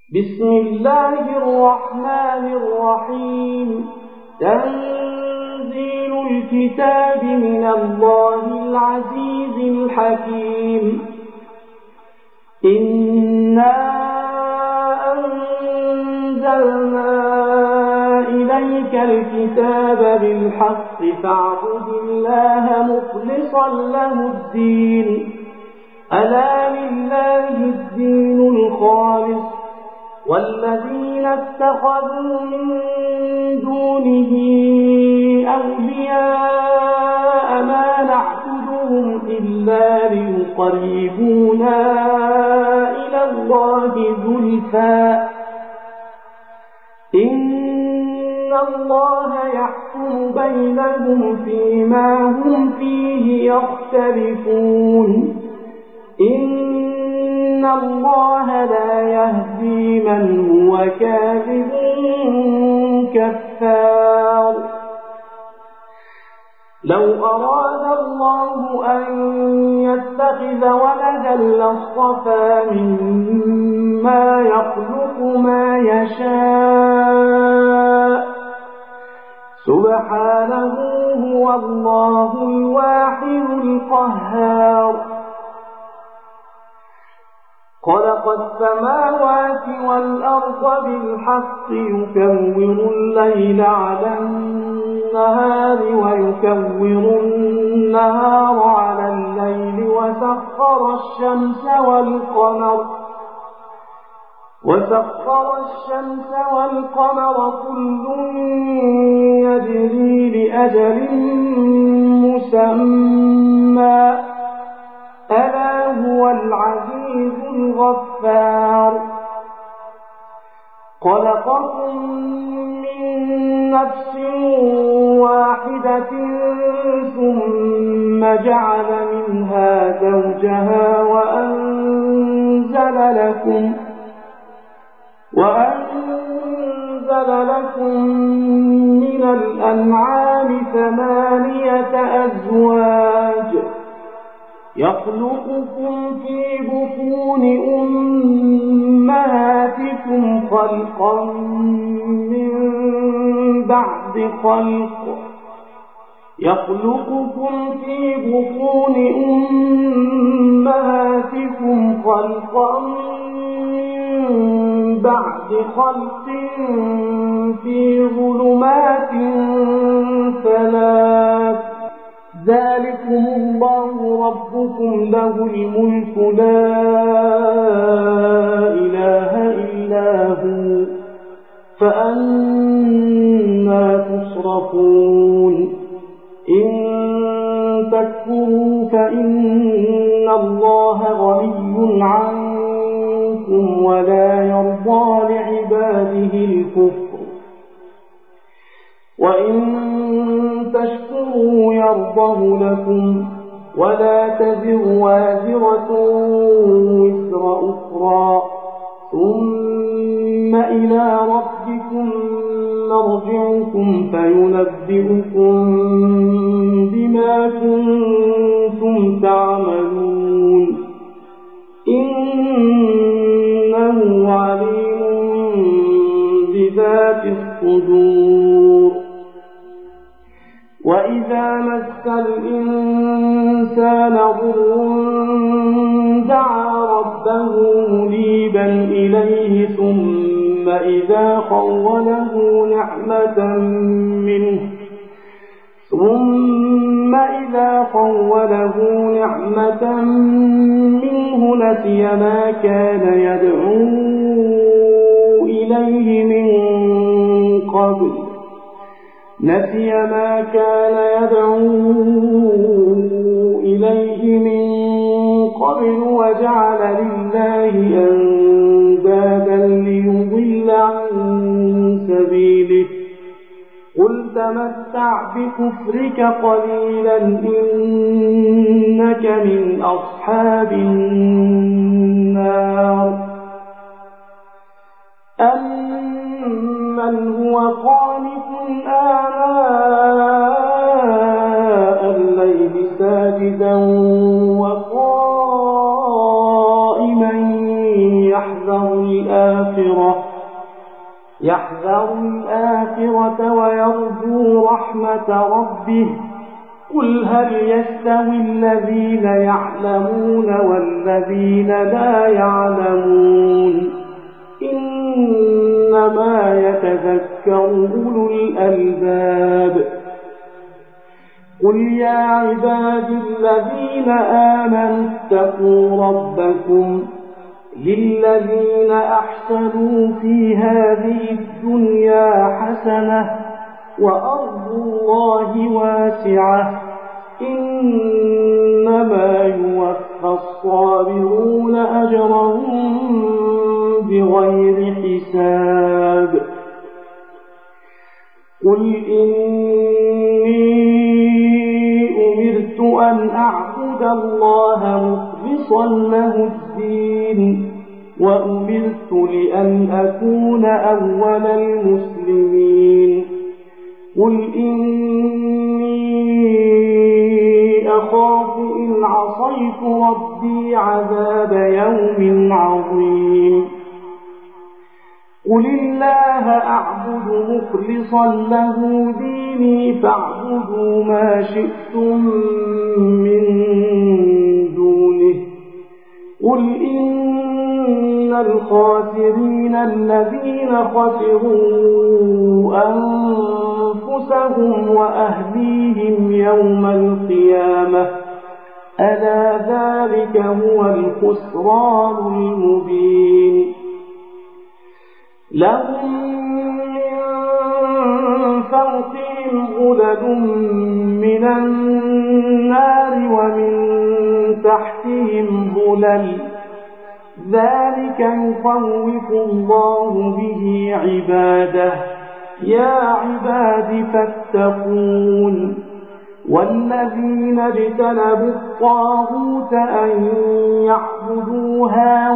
بسم الله الرحمن الرحيم تنزيل الكتاب من الله العزيز الحكيم إنا أنزلنا إليك الكتاب بالحق فاعبد الله مخلصا له الدين ألا لله الدين الخالص والذين اتخذوا من دونه أولياء ما نعبدهم إلا ليقربونا إلى الله زلفى إن الله يحكم بينهم فيما هم فيه يختلفون إن الله لا يهدي من هو كاذب كفار لو أراد الله أن يتخذ ولدا لاصطفى مما يخلق ما يشاء سبحانه هو الله الواحد القهار خلق السماوات والأرض بالحق يكور الليل على النهار ويكور النهار على الليل وسخر الشمس والقمر كل يجري لأجل مسمى ألا هو العزيز الغفار خلقكم من نفس واحدة ثم جعل منها زوجها وأنزل لكم من الأنعام 8 أزواج يخلقكم في بطون أمهاتكم خلقا من بعد خلق في ظلمات 3 ذلكم الله ربكم له الملك لا إله إلا هو فأنى تصرفون إن تكفروا فإن الله غني عنكم ولا يرضى لعباده الكفر وإن تشكروا يرضه لكم ولا تزر وازرة وزر أخرى ثم إلى ربكم مرجعكم فينبئكم بما كنتم تعملون إنه عليم بذات الصدور وإذا مس الإنسان ضر دعا ربه منيبا إليه ثم إذا خوله نعمة منه نسي ما كان يدعو إليه من قبل وجعل لله أندادا ليضل عن سبيله قل تمتع بكفرك قليلا إنك من أصحاب النار أمن هو قانت آناء الليل ساجدا وقائما يحذر الآخرة الآخرة ويرجو رحمة ربه قل هل يستوي الذين يعلمون والذين لا يعلمون إنما يتذكر أولو الألباب قل يا عبادي الذين آمنوا اتقوا ربكم للذين أحسنوا في هذه الدنيا حسنة وأرض الله واسعة إنما يوفى الصابرون أجرهم بغير حساب قل إني أمرت أن أعبد الله مخلصا له الدين وأمرت لأن أكون أول المسلمين قل إني أخاف إن عصيت ربي عذاب يوم عظيم قل الله أعبد مخلصا له ديني فاعبدوا ما شئتم من دونه قل إن الخاسرين الذين خسروا أنفسهم وأهليهم يوم القيامة ألا ذلك هو الخسران المبين لهم من فوقهم غلل من النار ومن تحتهم غلل ذلك يخوف الله به عباده يا عباد فاتقون والذين اجتنبوا الطاغوت أن يعبدوها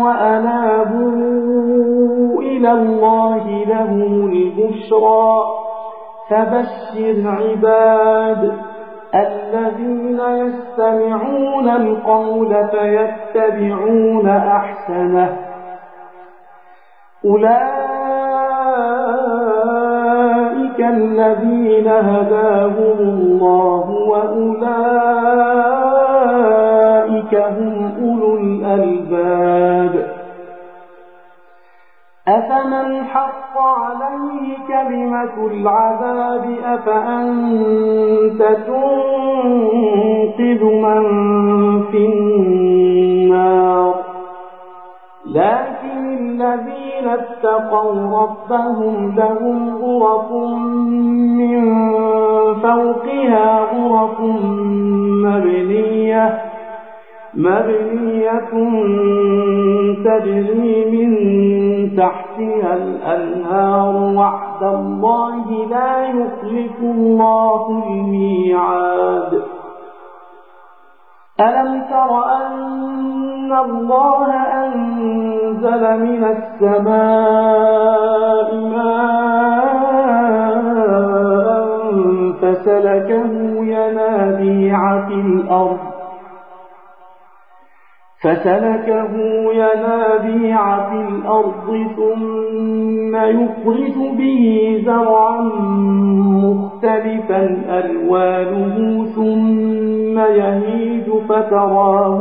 وأنابوا إلى الله لهم البشرى فبشر عباد الذين يستمعون القول فيتبعون أحسنه أولئك الذين هداهم الله وأولئك هم أولو الألباب أفمن حق عليه كلمة العذاب أفأنت تنقذ من في النار لكن الذين اتقوا ربهم لهم غرف من فوقها غرف مبنية تجري من تحتها الأنهار وعد الله لا يخلف الله الميعاد ألم تر أن الله أنزل من السماء ماء فسلكه ينابيع في الأرض ثم يخرج به زرعا مختلفا ألوانه ثم يهيج فتراه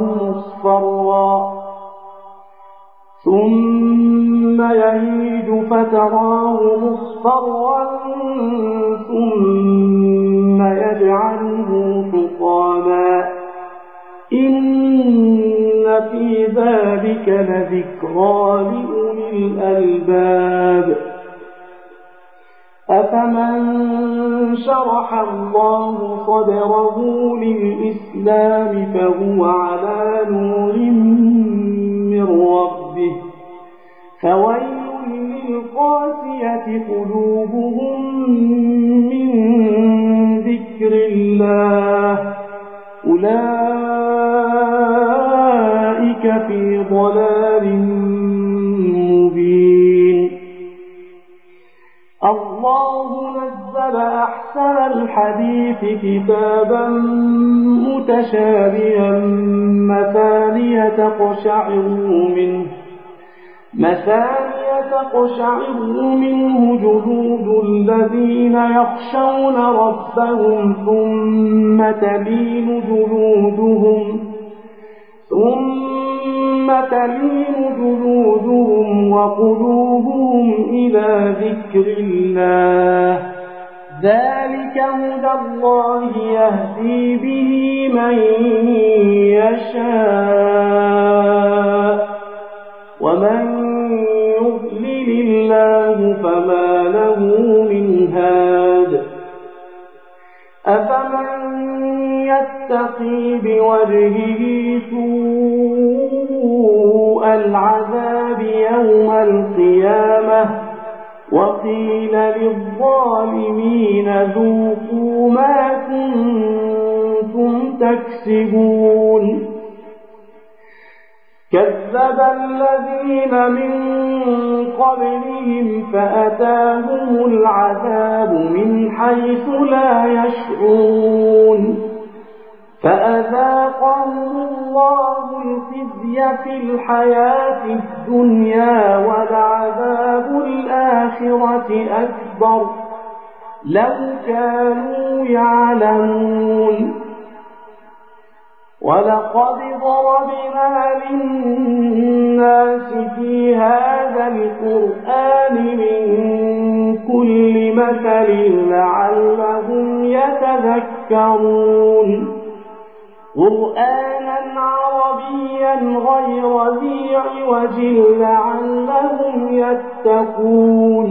مصفرا ثم يجعله حطاما إن في ذلك لذكرى لأولي الألباب أفمن شرح الله صدره للإسلام فهو على نور من ربه فويل للقاسية قلوبهم من ذكر الله أولئك في ضلال مبين الله نزل أحسن الحديث كتابا متشابها مثانية تقشعر منه جلود الذين يخشون ربهم ثم تلين جلودهم وقلوبهم إلى ذكر الله ذلك هدى الله يهدي به من يشاء ومن يضلل الله فما له من هاد أفمن يتقي بوجهه سوء العذاب يوم القيامة وقيل للظالمين ذوقوا ما كنتم تكسبون كذب الذين من قبلهم فأتاهم العذاب من حيث لا يشعرون فأذاقهم الله الخزي في الحياة الدنيا ولعذاب الآخرة أكبر لو كانوا يعلمون ولقد ضربنا للناس في هذا القرآن من كل مثل لعلهم يتذكرون قرآنا عربيا غير ذي عوج لعلهم يتقون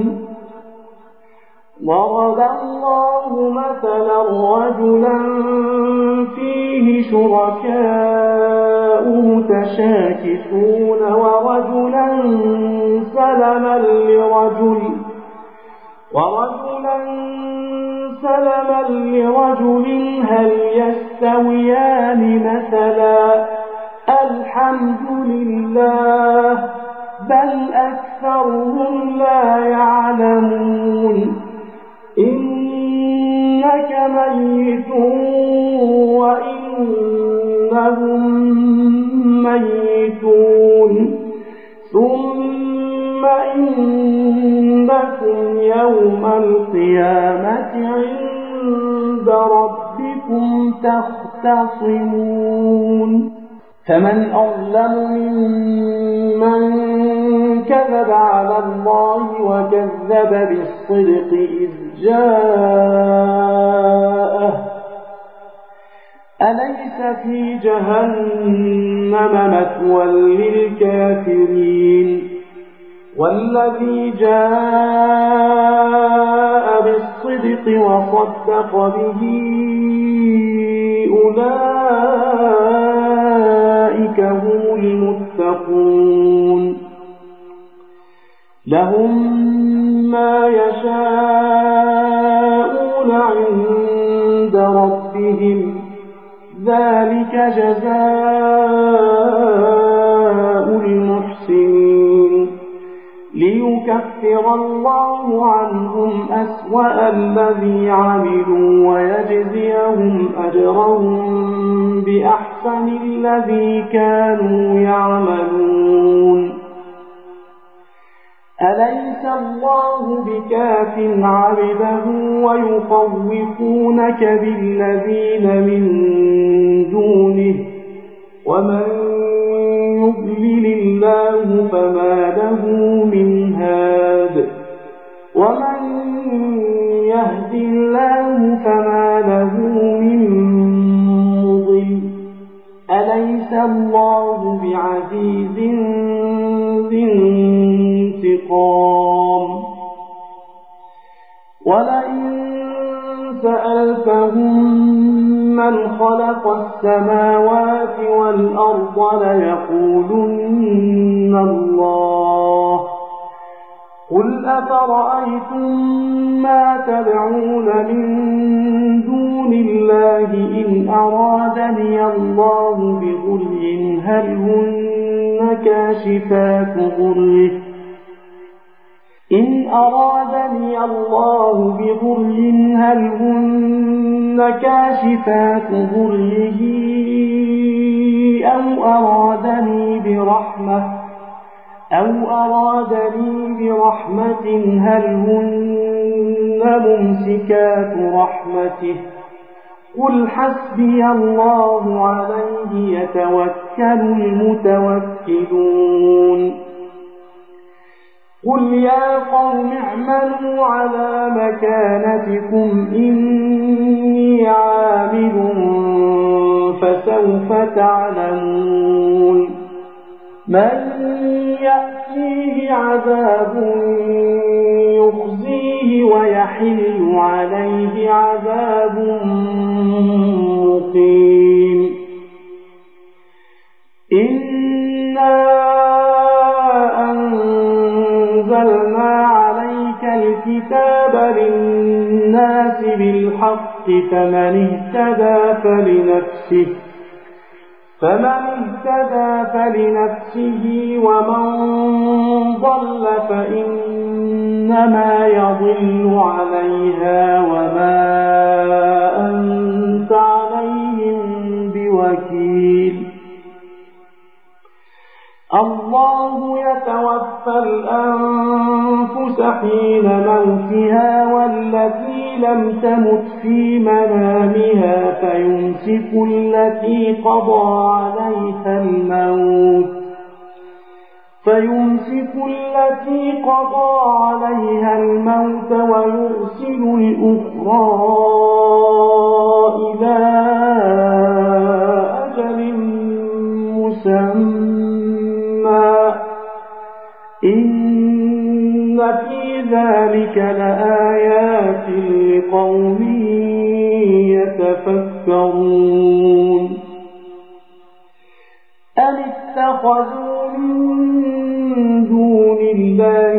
ضرب الله مثلا رجلا فيه شركاء متشاكسون ورجلا سلما لرجل هل يستويان مثلا الحمد لله بل أكثرهم لا يعلمون إنك ميت وإنهم ميتون ثم إنكم يوم القيامة عند ربكم تختصمون فمن أظلم ممن كذب على الله وكذب بالصدق إذ جاءه أليس في جهنم مثوى للكافرين والذي جاء بالصدق وصدق به أولئك هم المتقون لهم ما يشاءون عند ربهم ذلك جزاء المحسنين ليكفر الله عنهم أسوأ الذي عملوا ويجزيهم أجرهم بأحسن الذي كانوا يعملون أليس الله بكاف عبده ويخوفونك بالذين من دونه ومن يضلل الله فما له من هاد ومن يهد الله فما له من مضل أليس الله بعزيز ذي انتقام ولئن سألتهم من خلق السماوات والأرض ليقولن الله قل أفرأيتم ما تدعون من دون الله إن أرادني الله بضر هل هن كاشفات ضره إن أرادني الله بضر هل هن كاشفات ضره أو أرادني برحمة أو أرادني برحمة هل هن ممسكات رحمته قل حسبي الله عليه يتوكل المتوكلون قل يا قوم اعملوا على مكانتكم إني عامل فسوف تعلمون من يأتيه عذاب يخزيه ويحل عليه عذاب مقيم إنا أنزلنا عليك الكتاب للناس بالحق فمن اهتدى فلنفسه ومن ضل فإنما يضل عليها وما أنت عليهم بوكيل الله يتوفى الأنفس حين موتها والتي لم تمت في منامها فيمسك التي قضى عليها الموت ويرسل الأخرى إلى أجل مسمى إن في ذلك لآيات لقوم يتفكرون أم اتخذوا من دون الله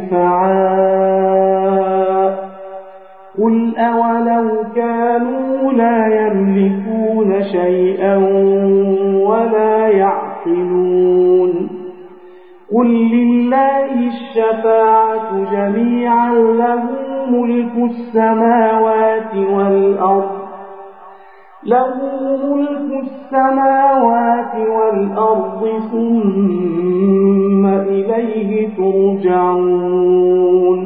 شفعاء قل أولو كانوا لا يملكون شيئا ولا يعقلون قل لله الشفاعة جميعا له ملك السماوات والأرض ثم إليه ترجعون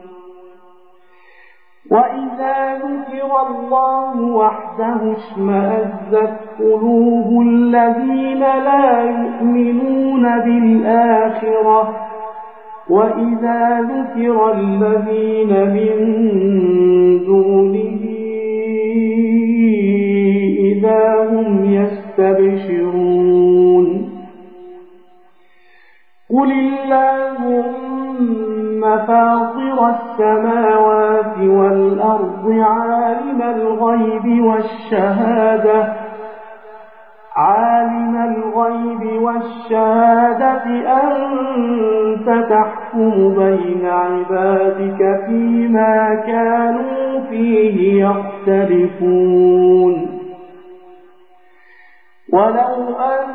وإذا ذكر الله وحده اشمأزت قلوب الذين لا يؤمنون بالآخرة وإذا ذكر الذين من دونه إذا هم يستبشرون قل اللهم فاطر السماوات والأرض عالم الغيب والشهادة أنت تحكم بين عبادك فيما كانوا فيه يختلفون ولو أن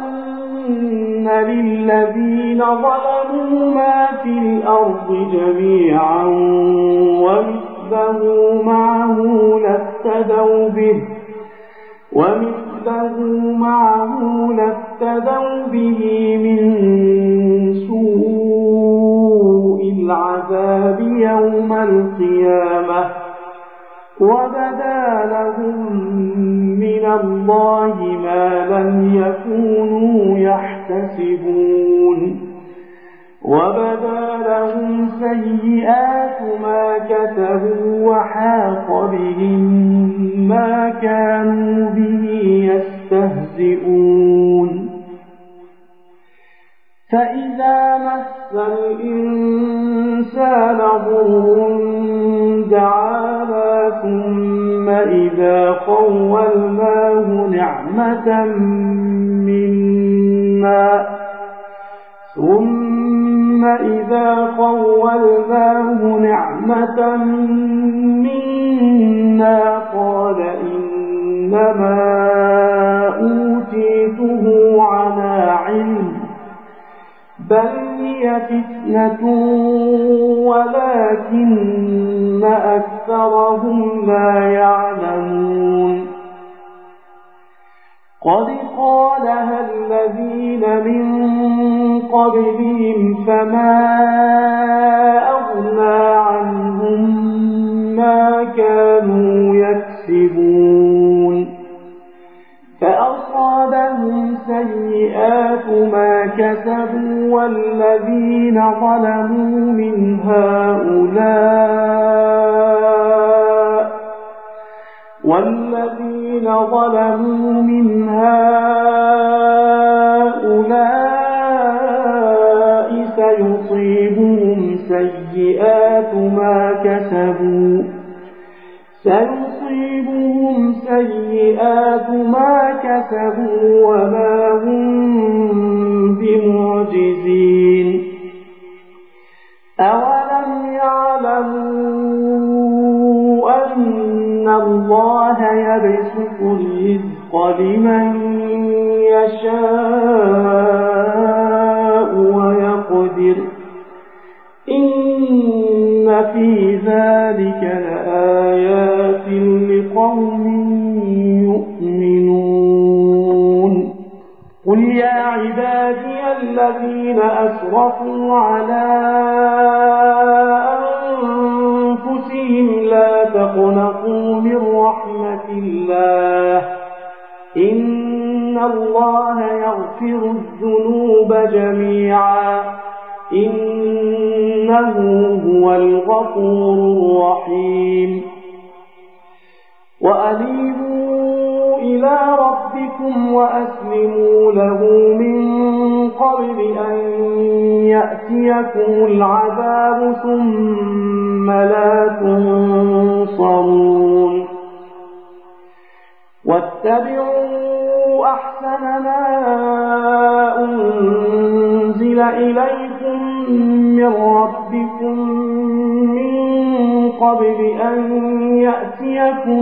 للذين ظلموا ما في الأرض جميعا ومثله معه لافتدوا به من سوء العذاب يوم القيامة وبدا لهم من الله ما لم يكونوا يحتسبون وبدا لهم سيئات ما كسبوا وحاق بهم ما كانوا به يستهزئون فإذا مس الإنسان ضر دعانا ثم إذا خولناه نعمة منا قال إنما أوتيته على علم بل هي فتنة ولكن أكثرهم لا يعلمون قد قالها الذين من قبلهم فما أغنى عنهم ما كانوا يكسبون فأصابهم سيئات ما كسبوا والذين ظلموا من هؤلاء سيصيبهم سيئات ما كسبوا وما هم بمعجزين أولم يعلموا أن الله يبسط الرزق لمن يشاء ويقدر إن في ذلك لآيات لقوم يؤمنون قل يا عبادي الذين أسرفوا على أنفسهم لا تقنطوا من رحمة الله إن الله يغفر الذنوب جميعا إنه هو الغفور الرحيم وأنيبوا إلى ربكم وأسلموا له من قبل أن يأتيكم العذاب ثم لا تنصرون واتبعوا أحسن ما أنزل إليكم من ربكم من قبل أن يأتيكم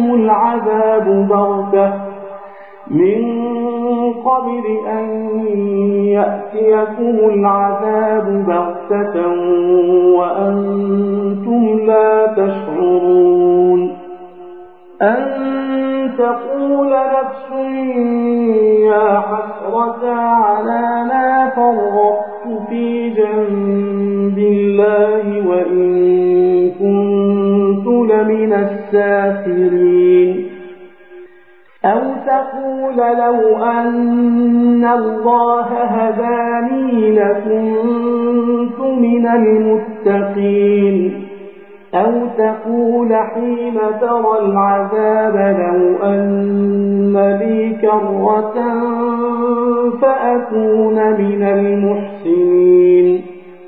العذاب بغتة وأنتم لا تشعرون أن تقول نفس يا حسرة على ما فرطت في جنب الله وإن كنت لمن الساخرين أو تقول لو أن الله هداني لكنت من المتقين أو تقول حين ترى العذاب لو أن لي كرة فأكون من المحسنين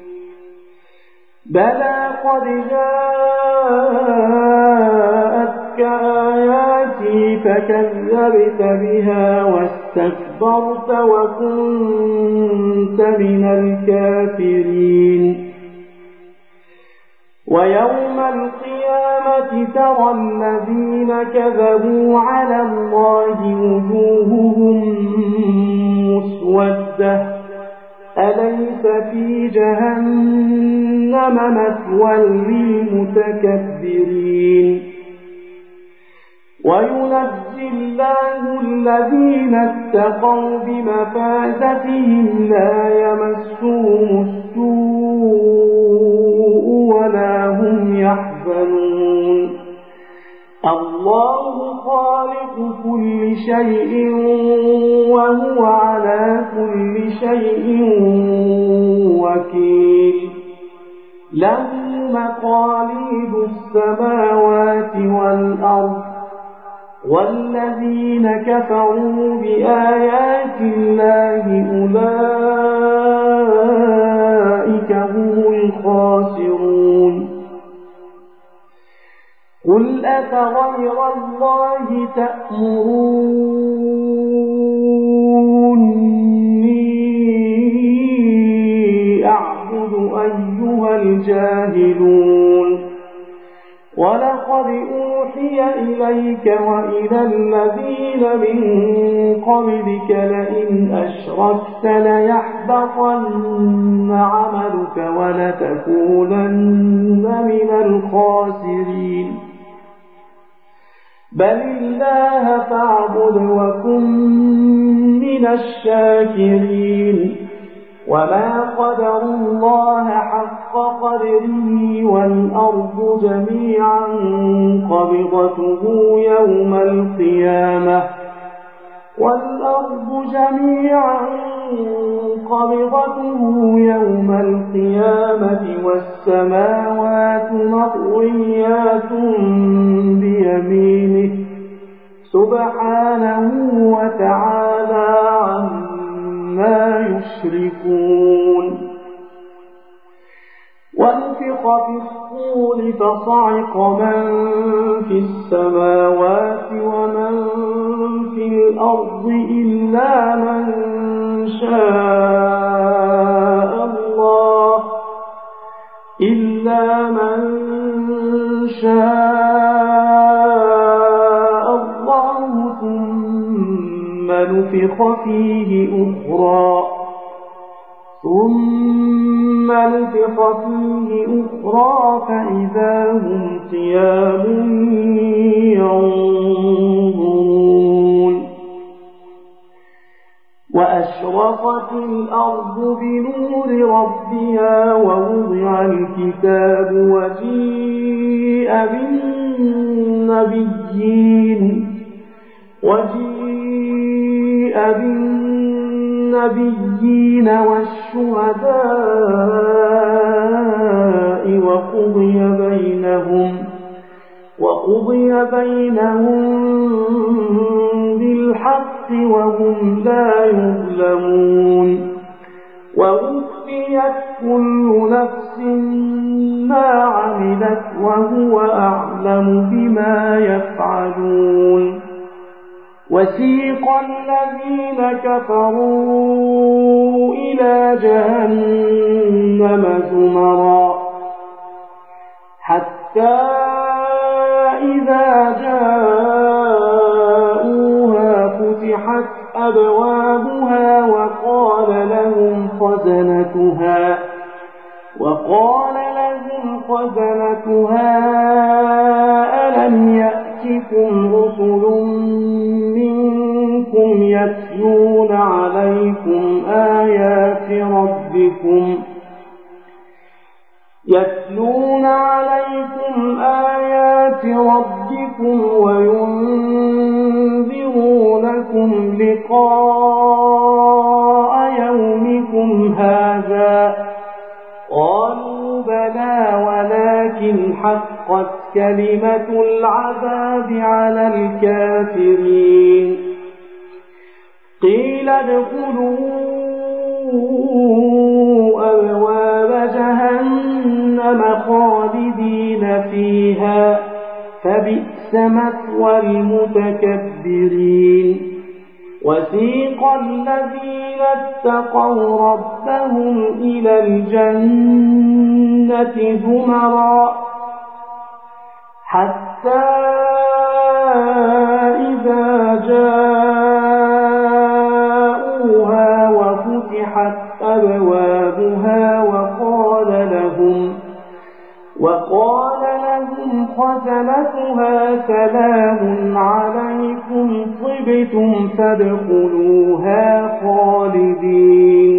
بلى قد جاءتك آياتي فكذبت بها واستكبرت وكنت من الكافرين ويوم القيامة ترى الذين كذبوا على الله وجوههم مسودة أليس في جهنم مثوى للمتكبرين وينجي الله الذين اتقوا بمفازتهم لا يمسهم السوء ولا هم يحزنون الله خالق كل شيء وهو على كل شيء وكيل له مقاليد السماوات والأرض والذين كفروا بآيات الله أولئك هم الخاسرون قل أفغير الله تأمروني أعبد أيها الجاهلون ولقد أوحي إليك وإلى الذين من قبلك لئن أشركت ليحبطن عملك ولتكونن من الخاسرين بل الله فاعبد وكن من الشاكرين وما قدروا الله حق قدره والأرض جميعا قبضته يوم القيامة والسماوات مطويات بيمينه سبحانه وتعالى عما يشركون ونفخ في الصور فصعق من في السماوات ومن في الأرض إلا من شاء الله ثم نفخ فيه أخرى فإذا هم قيام ينظرون وأشرقت الأرض بنور ربها ووضع الكتاب وجيء بالنبيين والشهداء وقضي بينهم بالحق وهم لا يظلمون ووفيت كل نفس ما عملت وهو أعلم بما يفعلون وسيق الذين كفروا إلى جهنم زمرا حتى إذا جاءوها فتحت أبوابها وقال لهم خزنتها ألم يأتكم رسل منكم يتلون عليكم آيات ربكم وينذرونكم لقاء يومكم هذا قالوا بلى ولكن حقت كلمة العذاب على الكافرين قيل ادخلوا أبواب جهنم خالدين فيها فبئس مثوى المتكبرين وسيق الذين اتقوا ربهم إلى الجنة زمرا حتى إذا جاءوها وفتحت أبوابها وقال لهم خزنتها سلام عليكم طبتم فادخلوها خالدين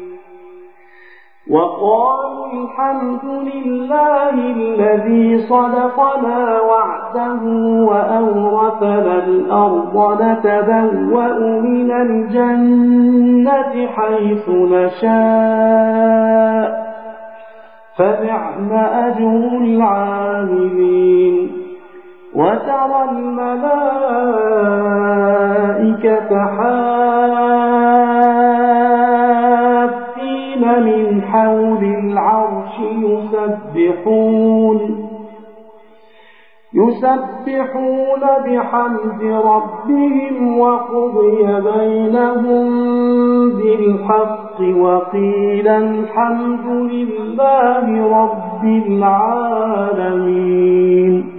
وقالوا الحمد لله الذي صدقنا وعده وأورثنا الأرض نتبوأ من الجنة حيث نشاء فنعم أجر العاملين وترى الملائكة حافين من حول العرش يسبحون بحمد ربهم وقضي بينهم بالحق وقيل الحمد لله رب العالمين